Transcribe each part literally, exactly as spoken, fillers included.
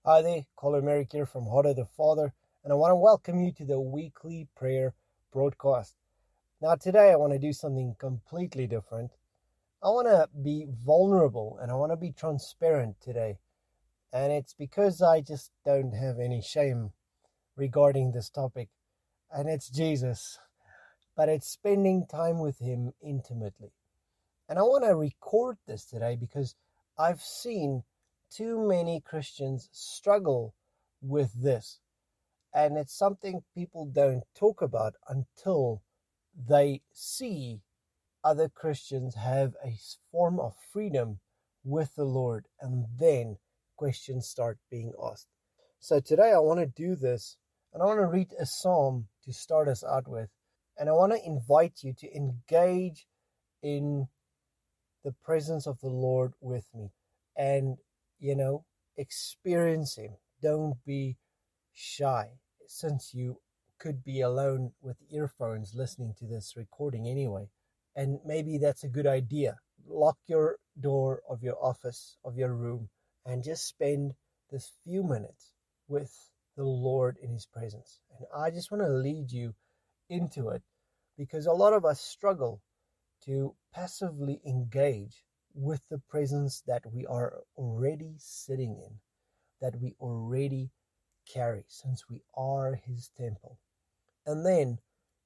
Hi there, Colin Merrick here from Heart of the Father, and I want to welcome you to the weekly prayer broadcast. Now, today I want to do something completely different. I want to be vulnerable and I want to be transparent today, and it's because I just don't have any shame regarding this topic, and it's Jesus, but it's spending time with Him intimately. And I want to record this today because I've seen too many Christians struggle with this. And it's something people don't talk about until they see other Christians have a form of freedom with the Lord. And then questions start being asked. So today I want to do this. And I want to read a psalm to start us out with. And I want to invite you to engage in the presence of the Lord with me. And you know, experience Him. Don't be shy, since you could be alone with earphones listening to this recording anyway. And maybe that's a good idea. Lock your door of your office, of your room, and just spend this few minutes with the Lord in His presence. And I just want to lead you into it because a lot of us struggle to passively engage with the presence that we are already sitting in, that we already carry, since we are His temple. And then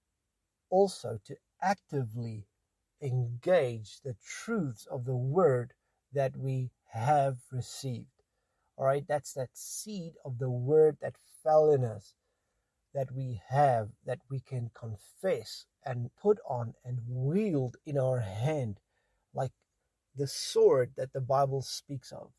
also to actively engage the truths of the word that we have received. All right, that's that seed of the word that fell in us, that we have, that we can confess and put on and wield in our hand, like the sword that the Bible speaks of.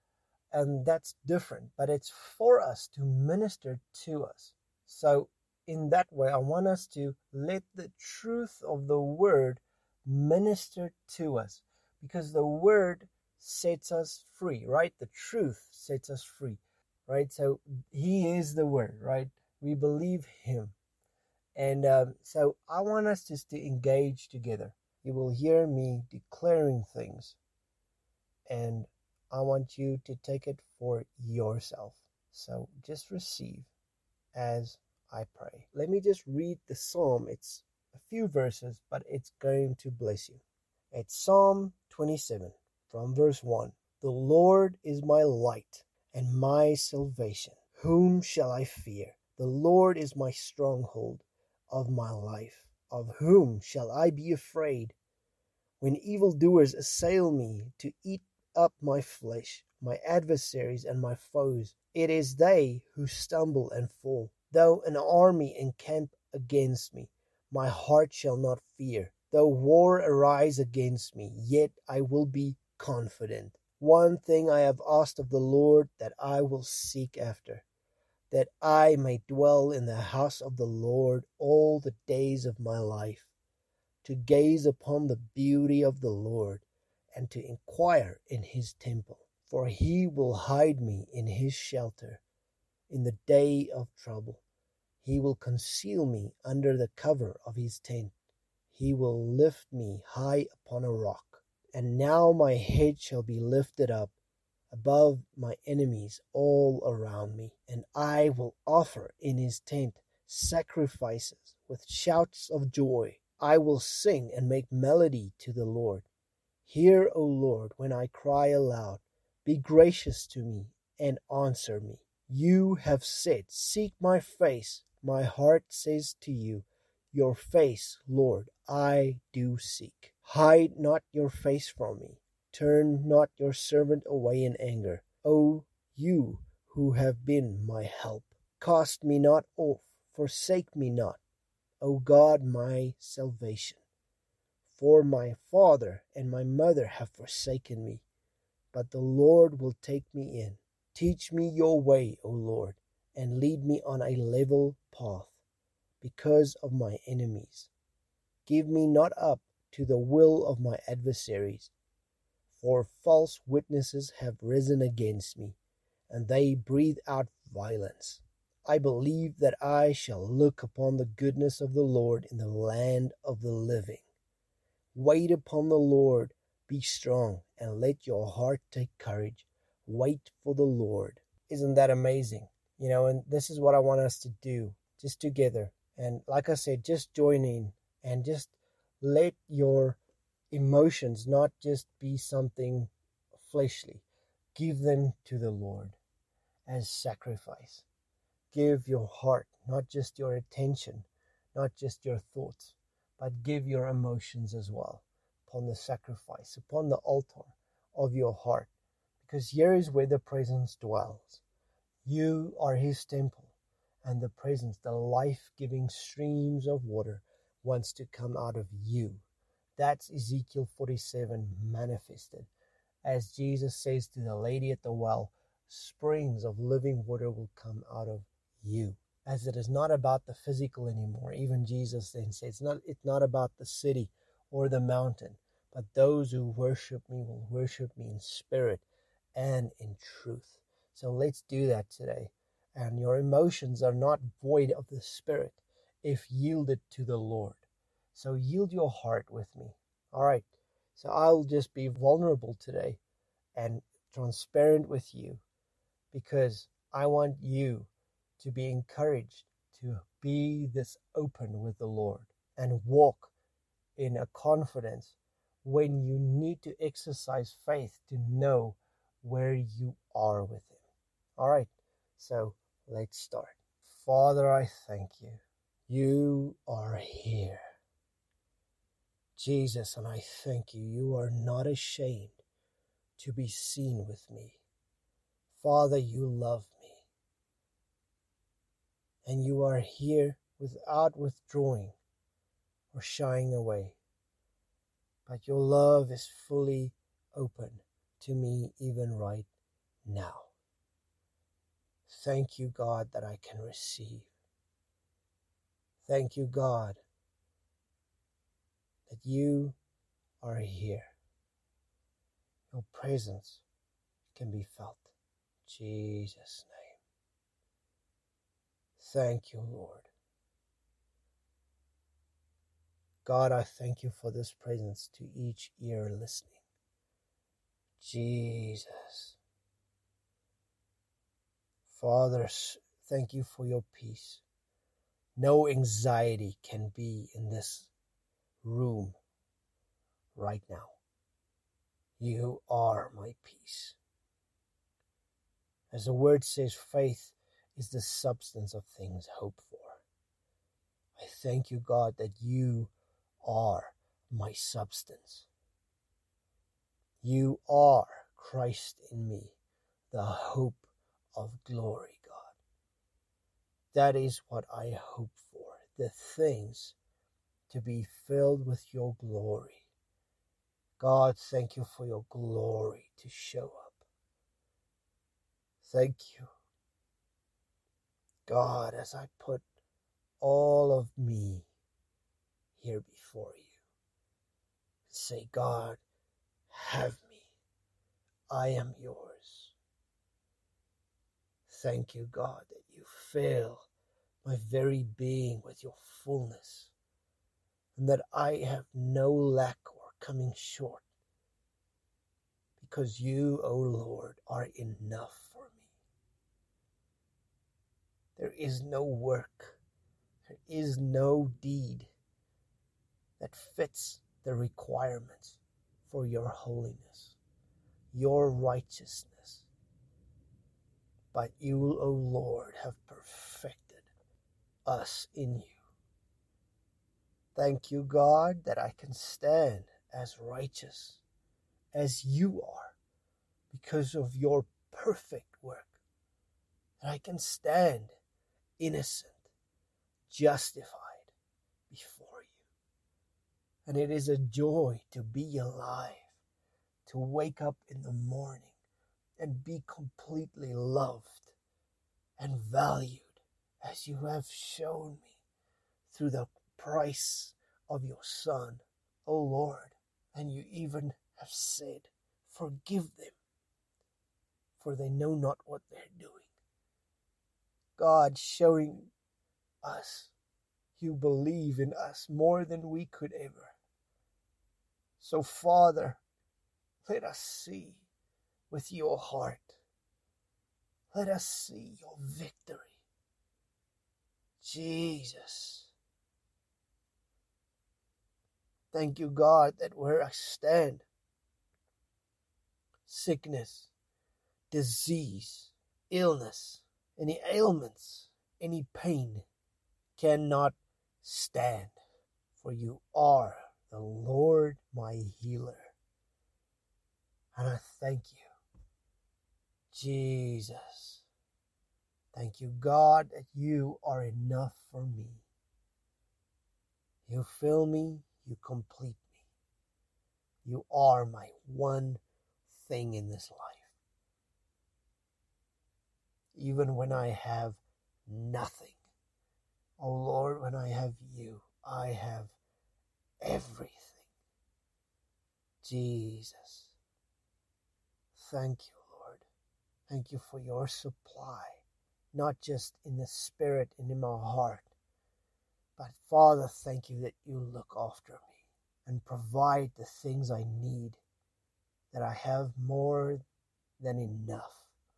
And that's different, but it's for us to minister to us. So in that way, I want us to let the truth of the word minister to us, because the word sets us free, right? The truth sets us free, right? So He is the word, right? We believe Him. And um, so I want us just to engage together. You will hear me declaring things, and I want you to take it for yourself. So just receive as I pray. Let me just read the psalm. It's a few verses, but it's going to bless you. It's Psalm twenty-seven from verse one. The Lord is my light and my salvation. Whom shall I fear? The Lord is my stronghold of my life. Of whom shall I be afraid? When evildoers assail me to eat up my flesh, my adversaries and my foes, it is they who stumble and fall. Though an army encamp against me, my heart shall not fear. Though war arise against me, yet I will be confident. One thing I have asked of the Lord, that I will seek after, that I may dwell in the house of the Lord all the days of my life, to gaze upon the beauty of the Lord, and to inquire in His temple. For He will hide me in His shelter in the day of trouble. He will conceal me under the cover of His tent. He will lift me high upon a rock. And now my head shall be lifted up above my enemies all around me, and I will offer in His tent sacrifices with shouts of joy. I will sing and make melody to the Lord. Hear, O Lord, when I cry aloud. Be gracious to me and answer me. You have said, seek my face. My heart says to you, your face, Lord, I do seek. Hide not your face from me. Turn not your servant away in anger. O you who have been my help, cast me not off, forsake me not, O God, my salvation. For my father and my mother have forsaken me, but the Lord will take me in. Teach me your way, O Lord, and lead me on a level path because of my enemies. Give me not up to the will of my adversaries, for false witnesses have risen against me, and they breathe out violence. I believe that I shall look upon the goodness of the Lord in the land of the living. Wait upon the Lord, be strong, and let your heart take courage. Wait for the Lord. Isn't that amazing? You know, and this is what I want us to do, just together. And like I said, just join in and just let your emotions not just be something fleshly. Give them to the Lord as sacrifice. Give your heart, not just your attention, not just your thoughts, but give your emotions as well upon the sacrifice, upon the altar of your heart. Because here is where the presence dwells. You are his temple, and the presence, the life-giving streams of water wants to come out of you. That's Ezekiel forty-seven manifested. As Jesus says to the lady at the well, springs of living water will come out of you. As it is not about the physical anymore. Even Jesus then says, it's not, it's not about the city or the mountain, but those who worship me will worship me in spirit and in truth. So let's do that today. And your emotions are not void of the Spirit if yielded to the Lord. So yield your heart with me. All right. So I'll just be vulnerable today and transparent with you, because I want you to be encouraged to be this open with the Lord and walk in a confidence when you need to exercise faith to know where you are with him. All right, so let's start. Father, I thank you. You are here. Jesus, and I thank you. You are not ashamed to be seen with me. Father, you love me. And you are here without withdrawing or shying away. But your love is fully open to me even right now. Thank you, God, that I can receive. Thank you, God, that you are here. Your presence can be felt. In Jesus' name. Thank you, Lord. God, I thank you for this presence to each ear listening. Jesus. Father, thank you for your peace. No anxiety can be in this room right now. You are my peace. As the word says, faith is the substance of things hoped for. I thank you, God, that you are my substance. You are Christ in me, the hope of glory, God. That is what I hope for, the things to be filled with your glory. God, thank you for your glory to show up. Thank you, God, as I put all of me here before you. Say, God, have me. I am yours. Thank you, God, that you fill my very being with your fullness, and that I have no lack or coming short, because you, O Lord, are enough for me. There is no work, there is no deed that fits the requirements for your holiness, your righteousness. But you, O Lord, have perfected us in you. Thank you, God, that I can stand as righteous as you are because of your perfect work. That I can stand innocent, justified before you. And it is a joy to be alive, to wake up in the morning and be completely loved and valued as you have shown me through the price of your Son, O Lord. And you even have said, forgive them, for they know not what they're doing. God, showing us you believe in us more than we could ever. So, Father, let us see with your heart. Let us see your victory. Jesus. Thank you, God, that where I stand, sickness, disease, illness, any ailments, any pain cannot stand. For you are the Lord my healer. And I thank you, Jesus. Thank you, God, that you are enough for me. You fill me, you complete me. You are my one thing in this life. Even when I have nothing, oh Lord, when I have you, I have everything. Jesus, thank you, Lord. Thank you for your supply, not just in the spirit and in my heart, but Father, thank you that you look after me and provide the things I need, that I have more than enough.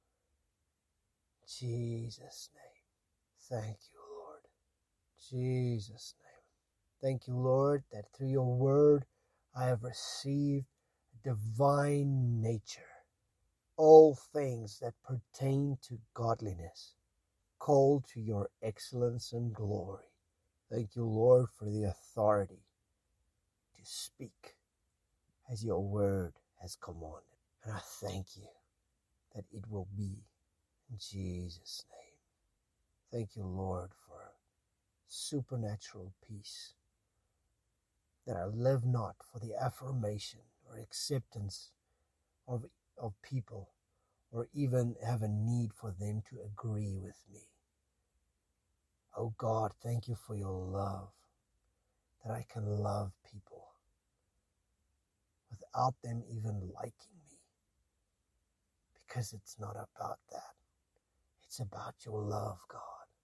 Jesus' name. Thank you, Lord. Jesus' name. Thank you, Lord, that through your word I have received divine nature, all things that pertain to godliness, called to your excellence and glory. Thank you, Lord, for the authority to speak as your word has commanded. And I thank you that it will be in Jesus' name. Thank you, Lord, for supernatural peace, that I live not for the affirmation or acceptance of, of people, or even have a need for them to agree with me. Oh God, thank you for your love, that I can love people without them even liking me, because it's not about that. It's about your love, God.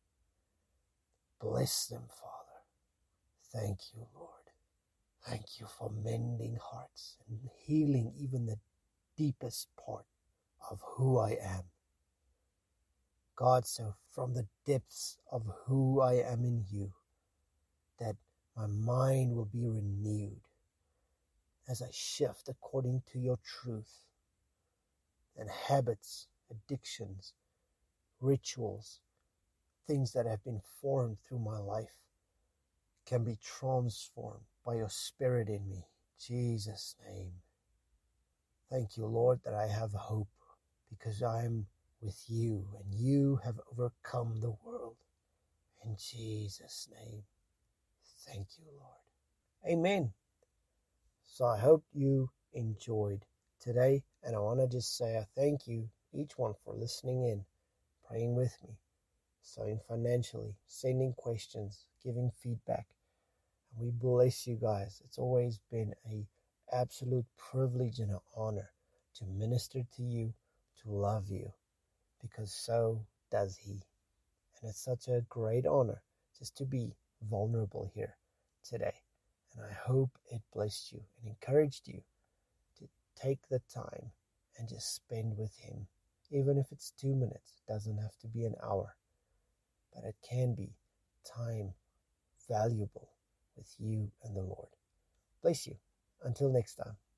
Bless them, Father. Thank you, Lord. Thank you for mending hearts and healing even the deepest part of who I am. God, so from the depths of who I am in you, that my mind will be renewed as I shift according to your truth, and habits, addictions, rituals, things that have been formed through my life can be transformed by your Spirit in me. Jesus' name. Thank you, Lord, that I have hope because I am with you and you have overcome the world. In Jesus' name. Thank you, Lord. Amen. So I hope you enjoyed today, and I want to just say I thank you, each one, for listening in, praying with me, sowing financially, sending questions, giving feedback. And we bless you guys. It's always been a absolute privilege and an honor to minister to you, to love you, because so does he. And it's such a great honor just to be vulnerable here today. And I hope it blessed you and encouraged you to take the time and just spend with him. Even if it's two minutes, it doesn't have to be an hour, but it can be time valuable with you and the Lord. Bless you. Until next time.